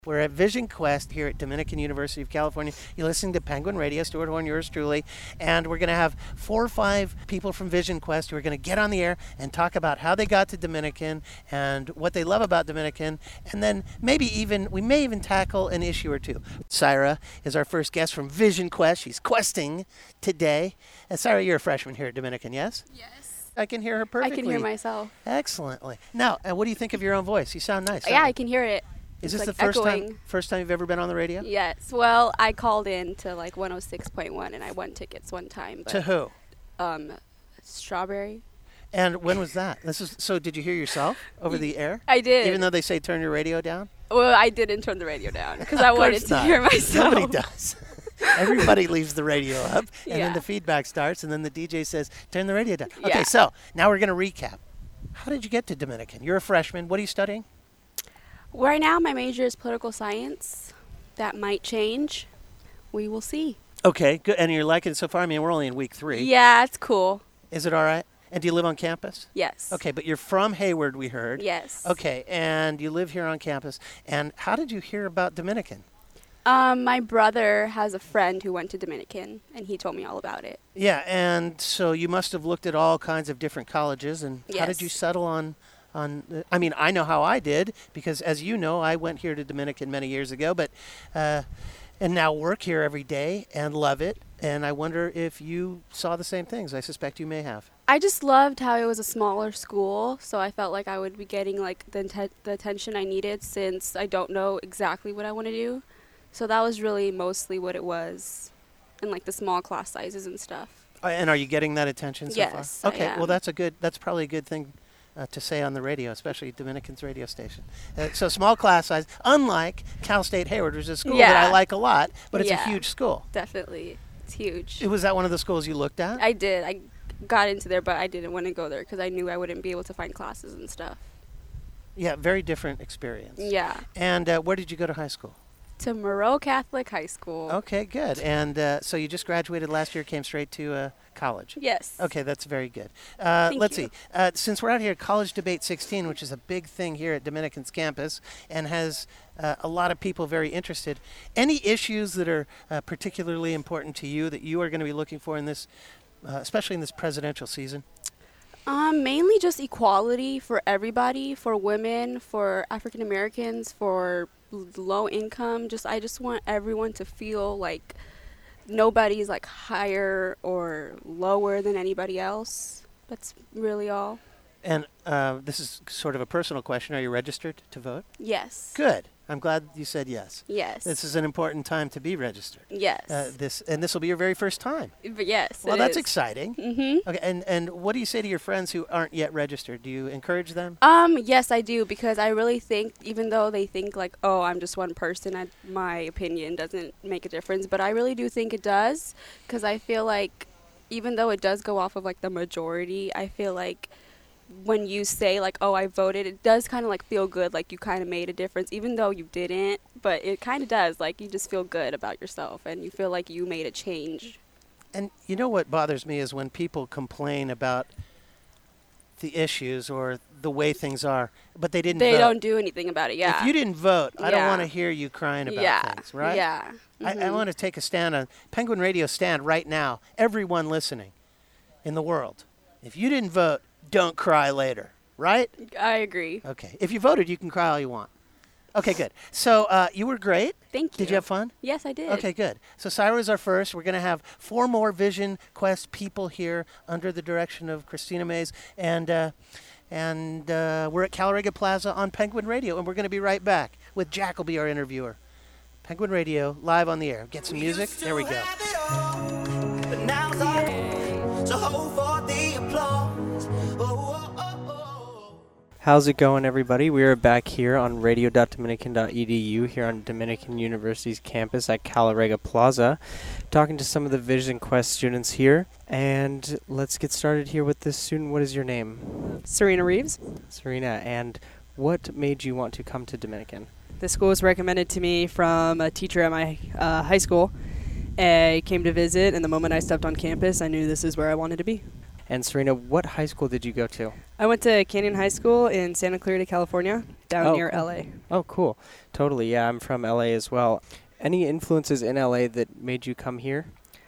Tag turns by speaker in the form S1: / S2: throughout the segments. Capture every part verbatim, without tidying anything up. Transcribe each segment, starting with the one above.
S1: We're at Vision Quest here at Dominican University of California. You're listening to Penguin Radio, Stuart Horn, yours truly. And we're going to have four or five people from Vision Quest who are going to get on the air and talk about how they got to Dominican and what they love about Dominican. And then maybe even, we may even tackle an issue or two. Syra is our first guest from Vision Quest. She's questing today. And Syra, you're a freshman here at Dominican, yes?
S2: Yes.
S1: I can hear her perfectly.
S2: I can hear myself.
S1: Excellently. Now, uh, what do you think of your own voice? You sound nice.
S2: Yeah, I can hear it.
S1: Is
S2: It's
S1: this
S2: like
S1: the first
S2: echoing.
S1: time first time you've ever been on the radio?
S2: Yes. Well, I called in to like one oh six point one and I won tickets one time. But,
S1: To who?
S2: Um, Strawberry.
S1: And when was that? This is so. Did you hear yourself over the air?
S2: I did.
S1: Even though they say turn your radio down.
S2: Well, I didn't turn the radio down because I
S1: Of
S2: wanted
S1: course
S2: to
S1: not.
S2: hear myself.
S1: Nobody does. Everybody leaves the radio up, and then
S2: Yeah.
S1: the feedback starts, and then the D J says turn the radio down. Okay,
S2: Yeah.
S1: so now we're going to recap. How did you get to Dominican? You're a freshman. What are you studying?
S2: Right now, my major is political science. That might change. We will see.
S1: Okay, good. And you're liking it so far? I mean, we're only in week three.
S2: Yeah, it's cool.
S1: Is it all right? And do you live on campus?
S2: Yes.
S1: Okay, but you're from Hayward, we heard.
S2: Yes.
S1: Okay, and you live here on campus. And how did you hear about Dominican?
S2: Um, my brother has a friend who went to Dominican, and he told me all about it.
S1: Yeah, and so you must have looked at all kinds of different colleges. And how did
S2: Yes.
S1: you settle on, on? The, I mean, I know how I did because, as you know, I went here to Dominican many years ago, but uh, and now work here every day and love it. And I wonder if you saw the same things. I suspect you may have.
S2: I just loved how it was a smaller school, so I felt like I would be getting like the, inte- the attention I needed since I don't know exactly what I want to do. So that was really mostly what it was, and like the small class sizes and stuff.
S1: Uh, and are you getting that attention so
S2: Yes,
S1: far?
S2: I
S1: Okay, well
S2: am.
S1: that's a good. That's probably a good thing uh, to say on the radio, especially Dominican's radio station. Uh, so small class size, unlike Cal State Hayward, which is a school that I
S2: Yeah.
S1: like a lot, but it's
S2: Yeah.
S1: a huge school.
S2: Definitely, it's huge.
S1: Was that one of the schools you looked at?
S2: I did. I got into there, but I didn't want to go there because I knew I wouldn't be able to find classes and stuff.
S1: Yeah, very different experience.
S2: Yeah.
S1: And uh, where did you go to high school?
S2: To Moreau Catholic High School.
S1: Okay, good. And uh, so you just graduated last year, came straight to uh, college.
S2: Yes.
S1: Okay, that's very good. Uh,
S2: Thank
S1: let's
S2: you.
S1: see. Uh, since we're out here at College Debate sixteen, which is a big thing here at Dominican's campus and has uh, a lot of people very interested, any issues that are uh, particularly important to you that you are going to be looking for in this, uh, especially in this presidential season?
S2: Um, mainly just equality for everybody, for women, for African Americans, for l- low income. Just I just want everyone to feel like nobody's like higher or lower than anybody else. That's really all.
S1: And uh, this is sort of a personal question. Are you registered to vote?
S2: Yes.
S1: Good. I'm glad you said yes.
S2: Yes.
S1: This is an important time to be registered.
S2: yes.
S1: Uh, this and this will be your very first time.
S2: but yes.
S1: Well,
S2: it
S1: that's
S2: is.
S1: exciting.
S2: Mhm.
S1: Okay, and and what do you say to your friends who aren't yet registered? Do you encourage them?
S2: Um, yes, I do, because I really think, even though they think like, oh, I'm just one person, I, my opinion doesn't make a difference, but I really do think it does, because I feel like, even though it does go off of like the majority, I feel like when you say like, oh, I voted, it does kind of like feel good, like you kind of made a difference, even though you didn't, but it kind of does, like you just feel good about yourself, and you feel like you made a change.
S1: And you know what bothers me is when people complain about the issues or the way things are, but they didn't
S2: They
S1: vote.
S2: don't do anything about it, yeah.
S1: If you didn't vote, I don't
S2: Yeah.
S1: want to hear you crying about
S2: yeah.
S1: things, right?
S2: Yeah.
S1: I, I
S2: Mhm.
S1: want to take a stand on Penguin Radio stand right now. Everyone listening in the world, if you didn't vote, don't cry later, right?
S2: I agree.
S1: Okay. If you voted, you can cry all you want. Okay, good. So uh, you were great.
S2: Thank you.
S1: Did you have fun?
S2: Yes, I did.
S1: Okay, good. So Syra is our first. We're going to have four more Vision Quest people here under the direction of Christina Mays. And uh, and uh, we're at Calorega Plaza on Penguin Radio, and we're going to be right back with Jacoby, our interviewer. Penguin Radio, live on the air. Get some music. There we go.
S3: But now's our time, so hold for the applause. Oh, oh, oh, oh.
S4: How's it going, everybody? We are back here on radio dot dominican dot e d u here on Dominican University's campus at Calorega Plaza, talking to some of the Vision Quest students here. And let's get started here with this student. What is your name?
S5: Serena Reeves.
S4: Serena. And what made you want to come to Dominican?
S5: This school was recommended to me from a teacher at my uh, high school. I came to visit, and the moment I stepped on campus, I knew this is where I wanted to be.
S4: And Serena, what high school did you go to?
S5: I went to Canyon High School in Santa Clarita, California, down
S4: Oh,
S5: near
S4: cool.
S5: L A.
S4: Oh, cool. Totally. Yeah, I'm from L A as well. Any influences in L A that made you come here?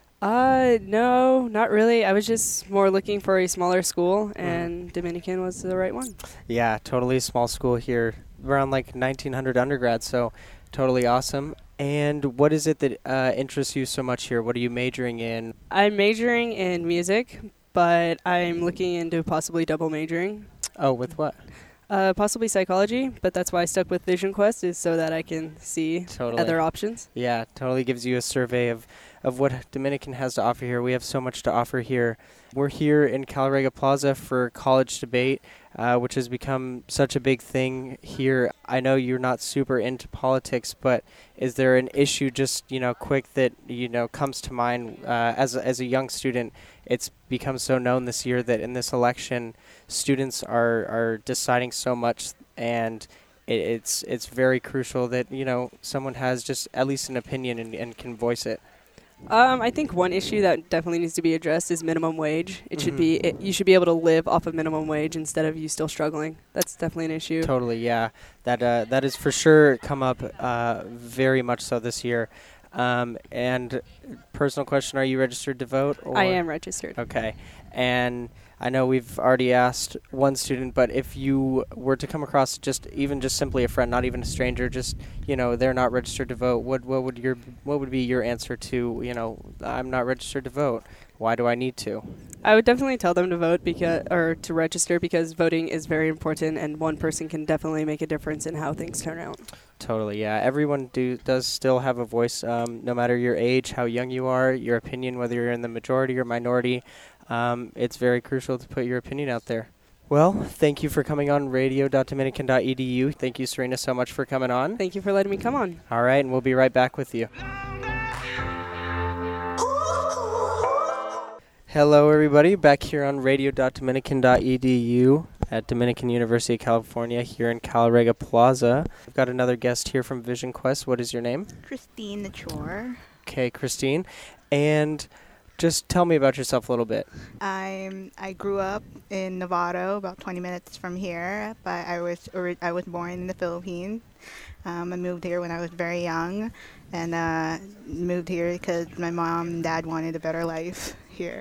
S5: Uh, no, not really. I was just more looking for a smaller school,
S4: Mm.
S5: and Dominican was the right one.
S4: Yeah, totally small school here, around like nineteen hundred undergrads, so totally awesome. And what is it that uh, interests you so much here? What are you majoring in?
S5: I'm majoring in music, but I'm looking into possibly double majoring.
S4: Oh, with what?
S5: Uh, possibly psychology, but that's why I stuck with Vision Quest, is so that I can see
S4: Totally.
S5: other options.
S4: Yeah, totally gives you a survey of, of what Dominican has to offer here. We have so much to offer here. We're here in Calarega Plaza for College Debate, uh, which has become such a big thing here. I know you're not super into politics, but is there an issue just, you know, quick that, you know, comes to mind uh, as, a, as a young student? It's become so known this year that in this election, students are, are deciding so much, and it, it's it's very crucial that, you know, someone has just at least an opinion and, and can voice it.
S5: Um, I think one issue that definitely needs to be addressed is minimum wage. It should
S4: Mhm.
S5: be it, you should be able to live off of minimum wage instead of you still struggling. That's definitely an issue.
S4: Totally, yeah. That uh, that is for sure come up uh, very much so this year. Um, and personal question: are you registered to vote? Or?
S5: I am registered.
S4: Okay, and I know we've already asked one student, but if you were to come across just even just simply a friend, not even a stranger, just, you know, they're not registered to vote, what what would your what would be your answer to, you know, I'm not registered to vote? Why do I need to?
S5: I would definitely tell them to vote because or to register because voting is very important, and one person can definitely make a difference in how things turn out.
S4: Totally, yeah. Everyone do does still have a voice, um, no matter your age, how young you are, your opinion, whether you're in the majority or minority. Um, it's very crucial to put your opinion out there. Well, thank you for coming on radio dot dominican dot e d u. Thank you, Serena, so much for coming on.
S5: Thank you for letting me come on.
S4: All right, and we'll be right back with you. Hello, everybody. Back here on radio dot dominican dot e d u at Dominican University of California here in Calarega Plaza. We've got another guest here from Vision Quest. What is your name?
S6: Christine Nachor.
S4: Okay, Christine. And just tell me about yourself a little bit.
S6: I'm I grew up in Novato, about twenty minutes from here, but I was ori- I was born in the Philippines. Um, I moved here when I was very young, and uh, moved here because my mom and dad wanted a better life here.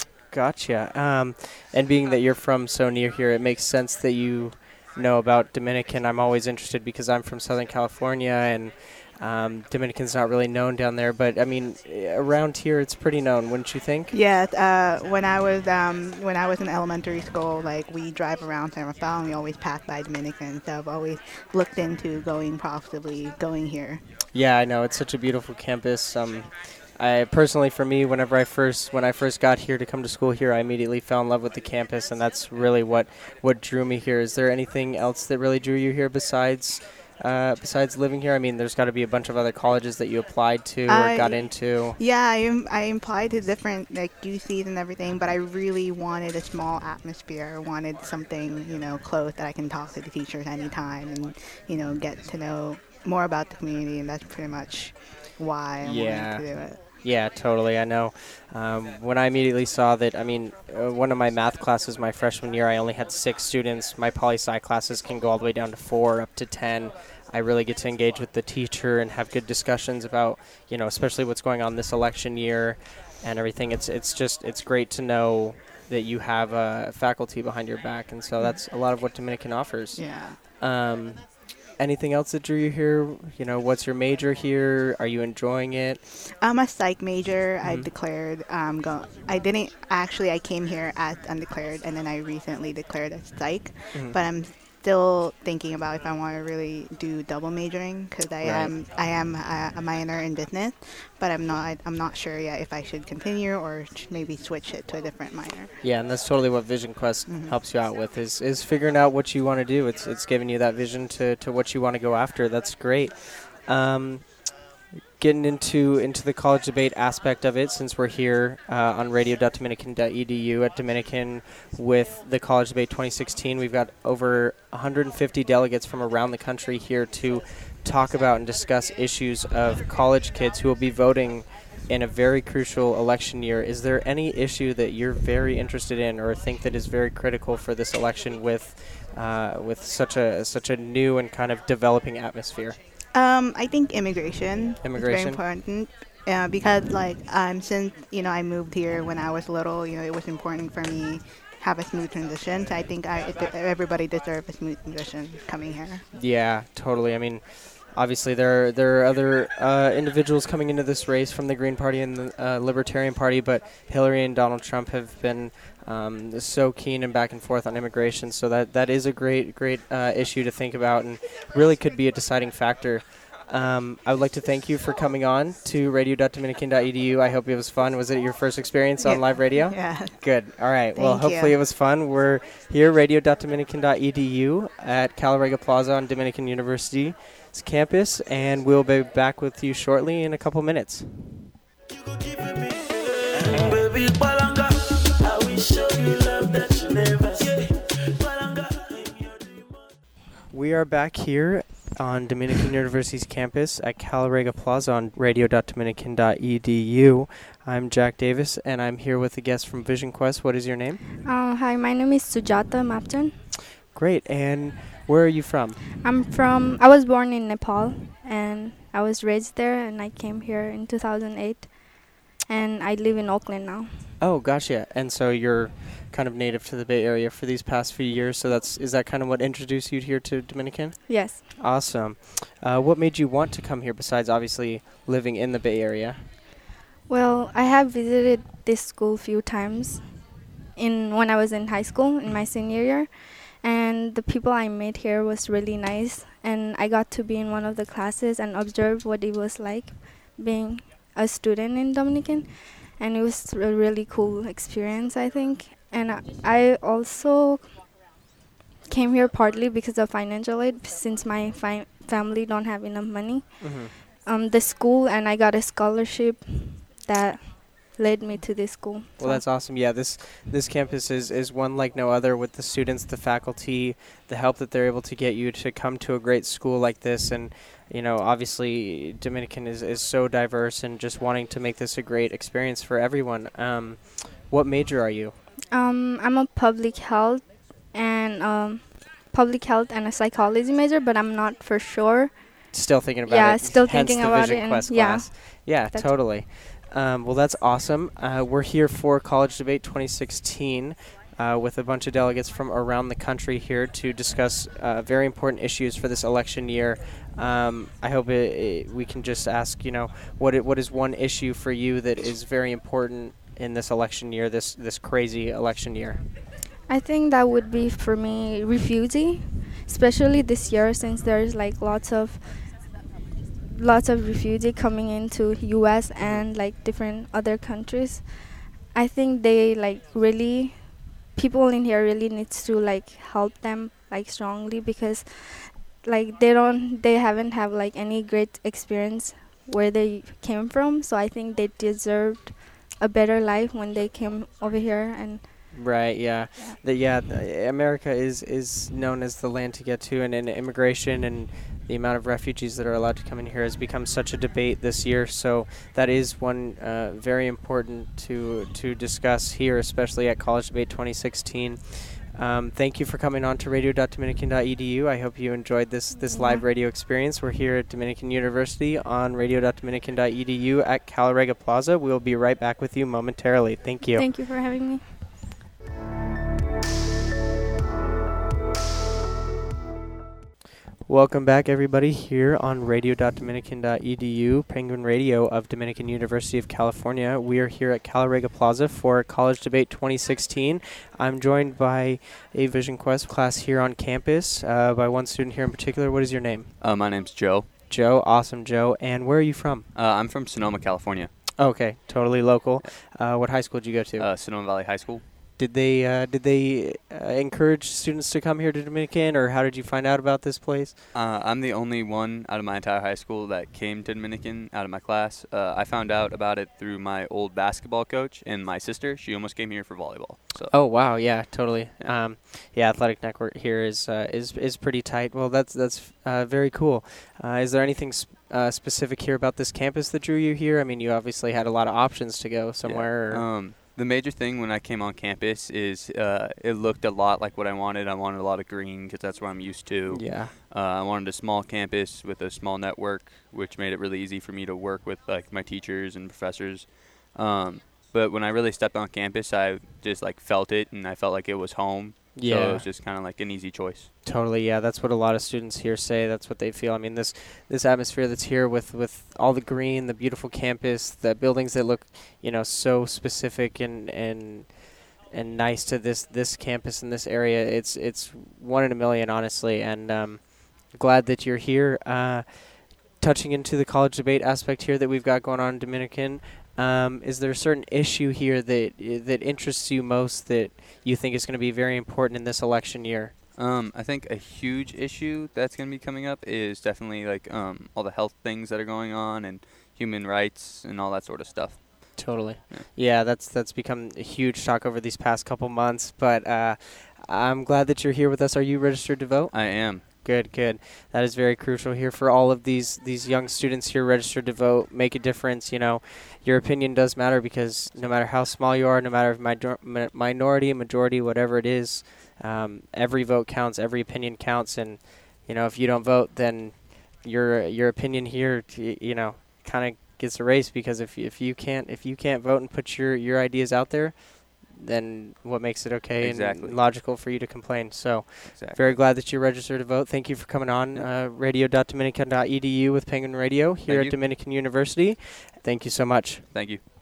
S4: Gotcha. Um, and being that you're from so near here, it makes sense that you know about Dominican. I'm always interested because I'm from Southern California, and um, Dominican's not really known down there. But, I mean, around here it's pretty known, wouldn't you think?
S6: Yeah, uh, when I was um, when I was in elementary school, like we drive around San Rafael and we always pass by Dominican, so I've always looked into going, possibly going here.
S4: Yeah, I know. It's such a beautiful campus. Um, I personally, for me, whenever I first when I first got here to come to school here, I immediately fell in love with the campus, and that's really what, what drew me here. Is there anything else that really drew you here besides uh, besides living here? I mean, there's got to be a bunch of other colleges that you applied to or
S6: I-
S4: got into.
S6: Yeah, I am. I applied to different like U Cs and everything, but I really wanted a small atmosphere. I wanted something, you know, close that I can talk to the teachers anytime and, you know, get to know more about the community, and that's pretty much why I
S4: Yeah.
S6: wanted to do it.
S4: Yeah, totally. I know. Um, when I immediately saw that, I mean, uh, one of my math classes my freshman year, I only had six students. My poli-sci classes can go all the way down to four, up to ten. I really get to engage with the teacher and have good discussions about, you know, especially what's going on this election year and everything. It's it's just it's great to know that you have uh, faculty behind your back, and so that's a lot of what Dominican offers.
S6: Yeah.
S4: Um, anything else that drew you here? You know, what's your major here? Are you enjoying it?
S6: I'm a psych major. I
S4: Mhm.
S6: declared. Um, go. I didn't actually. I came here as undeclared, and then I recently declared as psych.
S4: Mhm.
S6: But I'm still thinking about if I want to really do double majoring because I
S4: Right.
S6: am. I am a, a minor in business, but I'm not. I'm not sure yet if I should continue or sh- maybe switch it to a different minor.
S4: Yeah, and that's totally what Vision Quest
S6: Mhm.
S4: helps you out with is, is figuring out what you want to do. It's it's giving you that vision to, to what you want to go after. That's great. Um, getting into into the college debate aspect of it, since we're here uh, on radio dot dominican dot e d u at Dominican with the College Debate twenty sixteen, we've got over one hundred fifty delegates from around the country here to talk about and discuss issues of college kids who will be voting in a very crucial election year. Is there any issue that you're very interested in or think that is very critical for this election with uh, with such a such a new and kind of developing atmosphere?
S6: Um, I think immigration.
S4: Immigration?
S6: Is very important. Uh, because like um, since you know I moved here when I was little, you know it was important for me have a smooth transition. So I think I it, everybody deserves a smooth transition coming here.
S4: Yeah, totally. I mean, obviously there are, there are other uh, individuals coming into this race from the Green Party and the uh, Libertarian Party, but Hillary and Donald Trump have been um, so keen and back and forth on immigration. So that that is a great great uh, issue to think about and really could be a deciding factor. Um, I would like to thank you for coming on to radio dot dominican dot e d u. I hope it was fun. Was it your first experience on
S6: Yeah.
S4: live radio?
S6: Yeah.
S4: Good. All right. well,
S6: Thank
S4: hopefully
S6: you.
S4: it was fun. We're here, radio dot dominican dot e d u at Calarega Plaza on Dominican University's campus, and we'll be back with you shortly in a couple minutes.
S3: Baby, Palanga, I will show you love that you never see. Palanga, I'm your dream.
S4: We are back here on Dominican University's campus at Calarega Plaza on radio dot dominican dot e d u. I'm Jack Davis, and I'm here with a guest from Vision Quest. What is your name?
S7: Uh, hi, my name is Sujata Mapton.
S4: Great. And where are you from?
S7: I'm from, I was born in Nepal and I was raised there and I came here in two thousand eight and I live in Oakland now.
S4: Oh, gotcha. And so you're kind of native to the Bay Area for these past few years. So that's is that kind of what introduced you here to Dominican?
S7: Yes.
S4: Awesome. Uh, what made you want to come here besides obviously living in the Bay Area?
S7: Well, I have visited this school a few times in when I was in high school in my senior year. And the people I met here was really nice. And I got to be in one of the classes and observe what it was like being a student in Dominican. And it was a really cool experience, I think. And I, I also came here partly because of financial aid, since my fi- family don't have enough money.
S4: Mm-hmm.
S7: Um, the school, and I got a scholarship that led me to this school.
S4: Well, that's awesome. Yeah, this this campus is, is one like no other, with the students, the faculty, the help that they're able to get you to come to a great school like this. And, you know, obviously Dominican is, is so diverse, and just wanting to make this a great experience for everyone. Um, what major are you?
S7: Um, I'm a public health and um, public health and a psychology major, but I'm not for sure.
S4: Still thinking about
S7: Yeah,
S4: it.
S7: still
S4: hence
S7: thinking
S4: the
S7: about
S4: Vision
S7: it and
S4: Quest
S7: yeah.
S4: class. Yeah,
S7: That's-
S4: totally. Um, well, that's awesome. Uh, we're here for College Debate twenty sixteen uh, with a bunch of delegates from around the country here to discuss uh, very important issues for this election year. Um, I hope it, it, we can just ask, you know, what it, what is one issue for you that is very important in this election year, this this crazy election year?
S7: I think that would be for me refugee, especially this year since there's like lots of lots of refugee coming into U S and like different other countries. I think they like really people in here really needs to like help them like strongly, because like they don't they haven't have like any great experience where they came from, so I think they deserved a better life when they came over here. And
S4: Right, yeah.
S7: Yeah.
S4: The, yeah, the, America is, is known as the land to get to, and, and immigration and the amount of refugees that are allowed to come in here has become such a debate this year. So that is one uh, very important to to discuss here, especially at College Debate twenty sixteen. Um, thank you for coming on to radio dot dominican dot e d u. I hope you enjoyed this, this
S7: Yeah.
S4: live radio experience. We're here at Dominican University on radio dot dominican dot e d u at Calarega Plaza. We'll be right back with you momentarily. Thank you.
S7: thank you for having me.
S4: Welcome back, everybody, here on radio dot dominican dot e d u, Penguin Radio of Dominican University of California. We are here at Calarega Plaza for College Debate twenty sixteen. I'm joined by a Vision Quest class here on campus, uh, by one student here in particular. What is your name?
S8: Uh, my name's Joe.
S4: Joe. Awesome, Joe. And where are you from?
S8: Uh, I'm from Sonoma, California.
S4: Okay, totally local. Uh, what high school did you go to?
S8: Uh, Sonoma Valley High School.
S4: Did they uh, did they uh, encourage students to come here to Dominican, or how did you find out about this place?
S8: Uh, I'm the only one out of my entire high school that came to Dominican out of my class. Uh, I found out about it through my old basketball coach and my sister. She almost came here for volleyball. So.
S4: Oh wow, yeah, totally. Um, yeah, athletic network here is uh, is is pretty tight. Well, that's that's uh, very cool. Uh, is there anything sp- uh, specific here about this campus that drew you here? I mean, you obviously had a lot of options to go somewhere.
S8: Yeah.
S4: Or
S8: Um, the major thing when I came on campus is uh, it looked a lot like what I wanted. I wanted a lot of green because that's what I'm used to.
S4: yeah.
S8: Uh, I wanted a small campus with a small network, which made it really easy for me to work with like my teachers and professors. Um, but when I really stepped on campus, I just like felt it, and I felt like it was home.
S4: Yeah.
S8: So it was just kind of like an easy choice.
S4: Totally, yeah. That's what a lot of students here say. That's what they feel. I mean, this this atmosphere that's here with, with all the green, the beautiful campus, the buildings that look, you know, so specific and and and nice to this this campus and this area. It's it's one in a million, honestly. And um, glad that you're here. Uh, touching into the college debate aspect here that we've got going on in Dominican. Um, is there a certain issue here that that interests you most that you think is going to be very important in this election year?
S8: Um, I think a huge issue that's going to be coming up is definitely like um, all the health things that are going on and human rights and all that sort of stuff.
S4: Totally.
S8: Yeah,
S4: yeah that's that's become a huge talk over these past couple months. But uh, I'm glad that you're here with us. Are you registered to vote?
S8: I am.
S4: Good, good. That is very crucial here for all of these these young students here registered to vote. Make a difference. You know, your opinion does matter because no matter how small you are, no matter if minor- mi- minority, majority, whatever it is, um, every vote counts. Every opinion counts. And you know, if you don't vote, then your your opinion here, t- you know, kind of gets erased because if if you can't if you can't vote and put your your ideas out there, then what makes it okay
S8: Exactly.
S4: and logical for you to complain? So,
S8: Exactly.
S4: very glad that you're registered to vote. Thank you for coming on uh, radio dot dominican dot e d u with Penguin Radio here
S8: Thank
S4: at
S8: you.
S4: Dominican University. Thank you so much.
S8: Thank you.